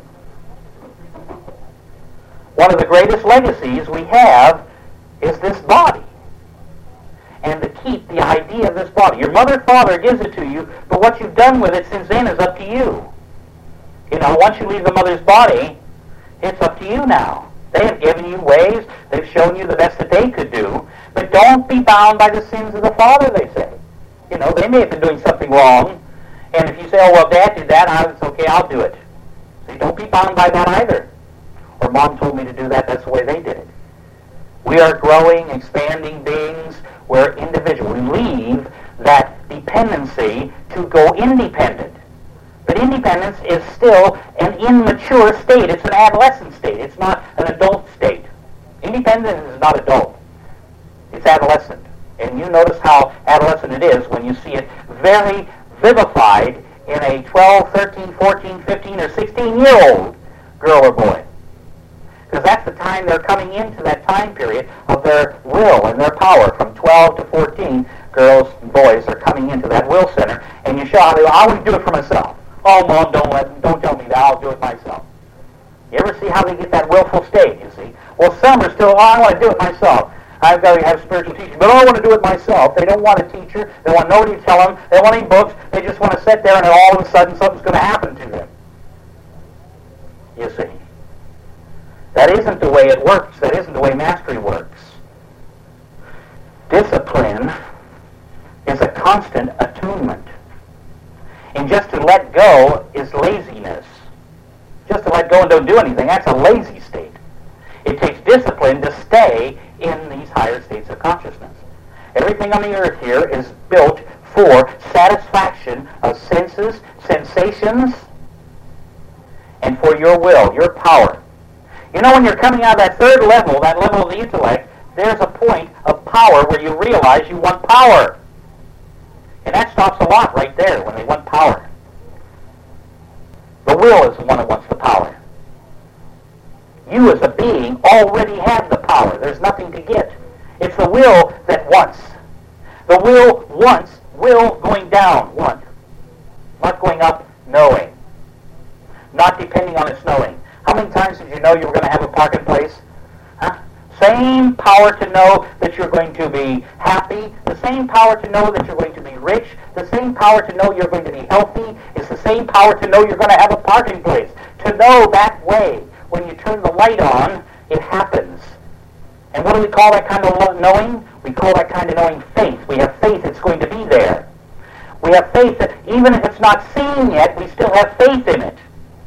One of the greatest legacies we have is this body. And to keep the idea of this body. Your mother and father gives it to you, but what you've done with it since then is up to you. You know, once you leave the mother's body, it's up to you now. They have given you ways. They've shown you the best that they could do. But don't be bound by the sins of the father, they say. You know, they may have been doing something wrong. And if you say, oh, well, Dad did that, I, it's okay, I'll do it. So don't be bound by that either. Or Mom told me to do that, that's the way they did it. We are growing, expanding beings. We're individual. We leave that dependency to go independent. But independence is still an immature state. It's an adolescent state. It's not an adult state. Independence is not adult. It's adolescent. And you notice how adolescent it is when you see it very vivified in a twelve, thirteen, fourteen, fifteen, or sixteen-year-old girl or boy. Because that's the time they're coming into that time period of their will and their power. From twelve to fourteen, girls and boys are coming into that will center. And you show how they, I want to do it for myself. Oh, Mom, don't let, don't tell me that. I'll do it myself. You ever see how they get that willful state, you see? Well, some are still, oh, I want to do it myself. I've got to have spiritual teaching, but I want to do it myself. They don't want a teacher. They want nobody to tell them. They don't want any books. They just want to sit there and all of a sudden something's going to happen to them. You see? That isn't the way it works. That isn't the way mastery works. Discipline is a constant attunement. And just to let go is laziness. Just to let go and don't do anything, that's a lazy state. It takes discipline to stay in these higher states of consciousness. Everything on the earth here is built for satisfaction of senses, sensations, and for your will, your power. You know, when you're coming out of that third level, that level of the intellect, there's a point of power where you realize you want power. And that stops a lot right there when they want power. The will is the one that wants the power. You as a being already have the power. There's nothing to get. It's the will that wants. The will wants, will going down, want. Not going up, knowing. Not depending on its knowing. How many times did you know you were going to have a parking place? Huh? Same power to know that you're going to be happy. The same power to know that you're going to be rich. The same power to know you're going to be healthy. It's the same power to know you're going to have a parking place. To know that way. When you turn the light on, it happens. And what do we call that kind of knowing? We call that kind of knowing faith. We have faith it's going to be there. We have faith that even if it's not seen yet, we still have faith in it.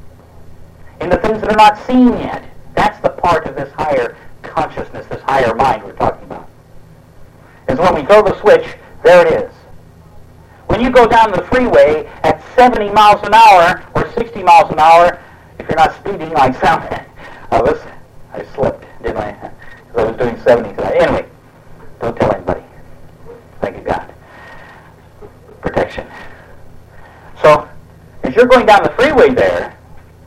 In the things that are not seen yet. That's the part of this higher consciousness, this higher mind we're talking about. Is when we throw the switch, there it is. When you go down the freeway at seventy miles an hour or sixty miles an hour, if you're not speeding like some of us, I slipped, didn't I? Because I was doing seventy today. Anyway, don't tell anybody. Thank you, God. Protection. So, as you're going down the freeway there,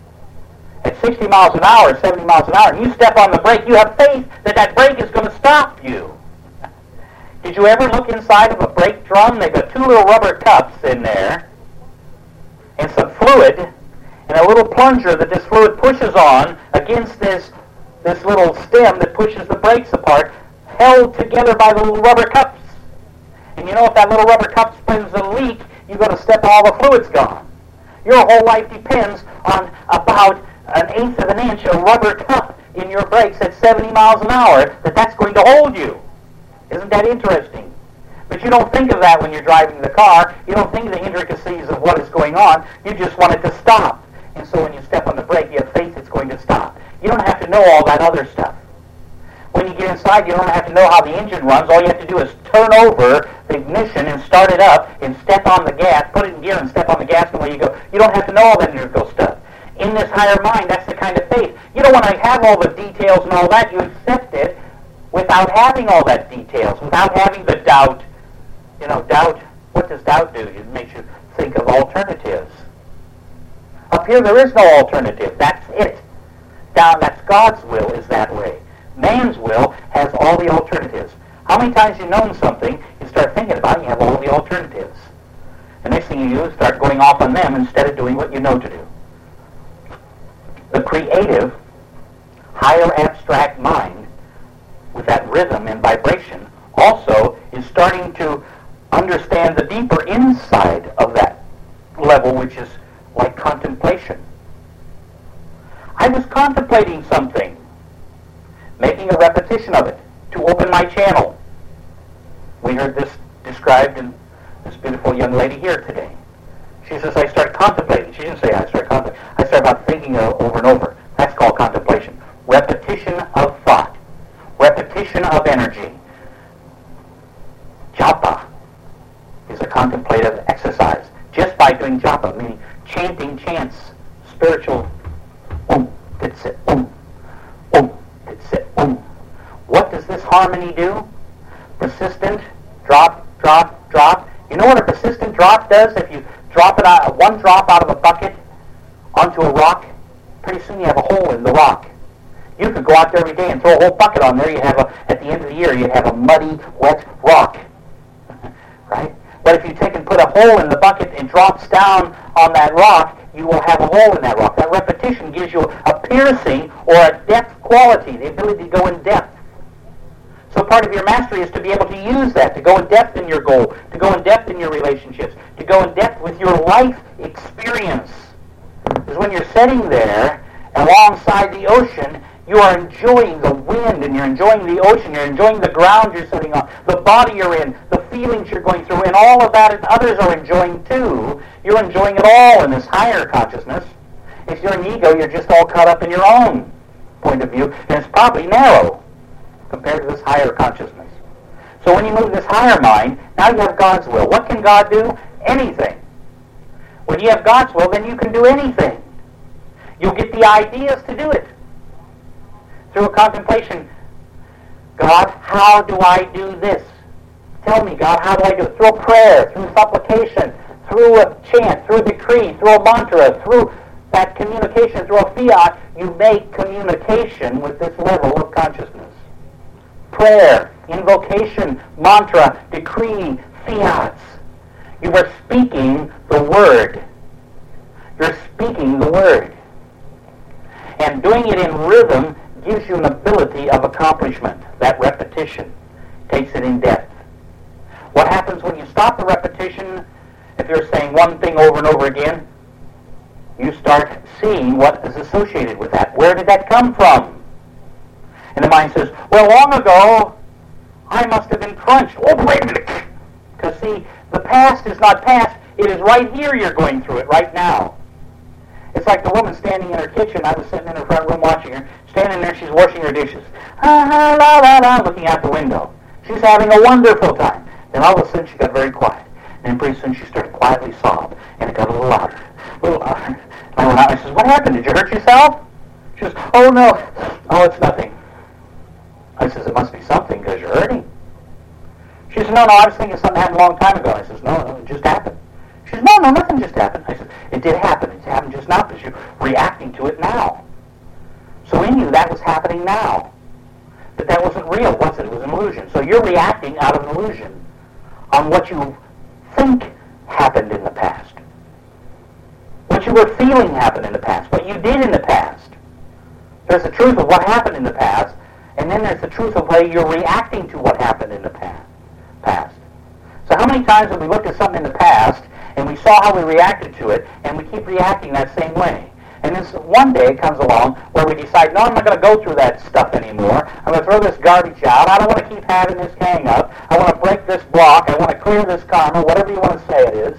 at sixty miles an hour, seventy miles an hour, and you step on the brake, you have faith that that brake is going to stop you. Did you ever look inside of a brake drum? They've got two little rubber cups in there, and some fluid, and a little plunger that this fluid pushes on against this, this little stem that pushes the brakes apart, held together by the little rubber cups. And you know, if that little rubber cup spins a leak, you're going to step and all the fluid's gone. Your whole life depends on about an eighth of an inch of rubber cup in your brakes at seventy miles an hour, that that's going to hold you. Isn't that interesting? But you don't think of that when you're driving the car. You don't think of the intricacies of what is going on. You just want it to stop. And so when you step on the brake, you have faith it's going to stop. You don't have to know all that other stuff. When you get inside, you don't have to know how the engine runs. All you have to do is turn over the ignition and start it up and step on the gas, put it in gear and step on the gas, and away you go. You don't have to know all that integral stuff. In this higher mind, that's the kind of faith. You don't want to have all the details and all that. You accept it without having all that details, without having the doubt. You know, doubt, what does doubt do? It makes you think of alternatives. Up here, there is no alternative. That's it. Down, that's God's will is that way. Man's will has all the alternatives. How many times you've known something, you start thinking about it, you have all the alternatives. The next thing you do is start going off on them instead of doing what you know to do. The creative, higher abstract mind, with that rhythm and vibration, also is starting to understand the deeper inside of that level, which is like contemplation. I was contemplating something, making a repetition of it to open my channel. We heard this described in this beautiful young lady here today. She says, I started contemplating. She didn't say I started contemplating. I started about thinking over and over. That's called contemplation. Repetition of thought. Repetition of energy. Japa is a contemplative exercise. Just by doing japa, meaning chanting chants, spiritual om, titsit, om, om, titsit, om. What does this harmony do? Persistent, drop, drop, drop. You know what a persistent drop does? If you drop it out, one drop out of a bucket onto a rock, pretty soon you have a hole in the rock. You could go out there every day and throw a whole bucket on there. You have a, at the end of the year, you'd have a muddy, wet rock. Right? But if you take and put a hole in the bucket and drops down on that rock, you will have a hole in that rock. That repetition gives you a piercing or a depth quality, the ability to go in depth. So part of your mastery is to be able to use that, to go in depth in your goal, to go in depth in your relationships, to go in depth with your life experience. Because when you're sitting there alongside the ocean, you are enjoying the wind, and you're enjoying the ocean, you're enjoying the ground you're sitting on, the body you're in, the feelings you're going through, and all of that others are enjoying too. You're enjoying it all in this higher consciousness. If you're an ego, you're just all caught up in your own point of view, and it's probably narrow compared to this higher consciousness. So when you move this higher mind, now you have God's will. What can God do? Anything. When you have God's will, then you can do anything. You'll get the ideas to do it. Through a contemplation, God, how do I do this? Tell me, God, how do I do it? Through a prayer, through supplication, through a chant, through a decree, through a mantra, through that communication, through a fiat, you make communication with this level of consciousness. Prayer, invocation, mantra, decree, fiats. You are speaking the word. You're speaking the word. And doing it in rhythm gives you an ability of accomplishment. That repetition takes it in depth. What happens when you stop the repetition, if you're saying one thing over and over again, you start seeing what is associated with that. Where did that come from? And the mind says, well, long ago, I must have been crunched. Oh, wait a minute. Because, see, the past is not past. It is right here you're going through it right now. It's like the woman standing in her kitchen. I was sitting in her front room watching her. Standing there, she's washing her dishes. Ah, la, la, la, looking out the window. She's having a wonderful time. Then all of a sudden she got very quiet. And pretty soon she started quietly sob. And it got a little louder. A little louder. And I went out and I says, what happened? Did you hurt yourself? She says, oh, no. Oh, it's nothing. I says, it must be something because you're hurting. She says, no, no, I was thinking something happened a long time ago. I says, no, no, it just happened. She says, no, no, nothing just happened. I said, it did happen. It happened just now because you're reacting to it now. So in you, that was happening now. But that wasn't real, was it? It was an illusion. So you're reacting out of an illusion on what you think happened in the past. What you were feeling happened in the past. What you did in the past. There's the truth of what happened in the past, and then there's the truth of how you're reacting to what happened in the past. past. So how many times have we looked at something in the past, and we saw how we reacted to it, and we keep reacting that same way? And then one day it comes along where we decide, no, I'm not going to go through that stuff anymore. I'm going to throw this garbage out. I don't want to keep having this hang up. I want to break this block. I want to clear this karma, whatever you want to say it is.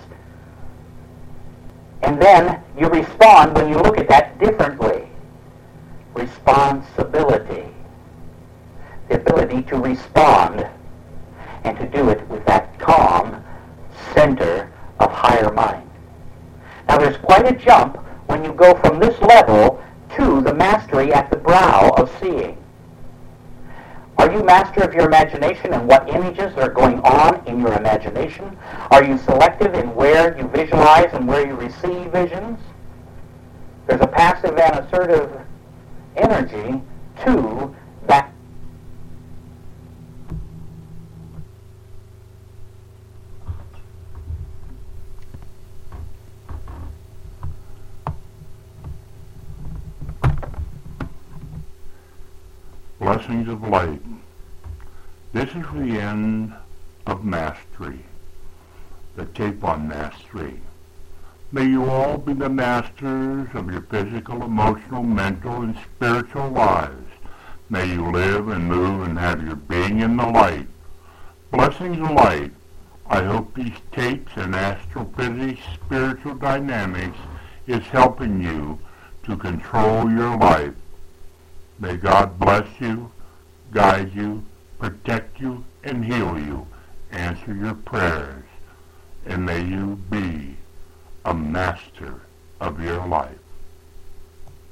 And then you respond when you look at that differently. Responsibility. The ability to respond and to do it with that calm center of higher mind. Now there's quite a jump when you go from this level to the mastery at the brow of seeing. Are you master of your imagination and what images are going on in your imagination? Are you selective in where you visualize and where you receive visions? There's a passive and assertive energy to that. Blessings of light. This is the end of mastery, the tape on mastery. May you all be the masters of your physical, emotional, mental, and spiritual lives. May you live and move and have your being in the light. Blessings of light. I hope these tapes and astrophysics, spiritual dynamics is helping you to control your life. May God bless you, guide you, protect you, and heal you. Answer your prayers. And may you be a master of your life.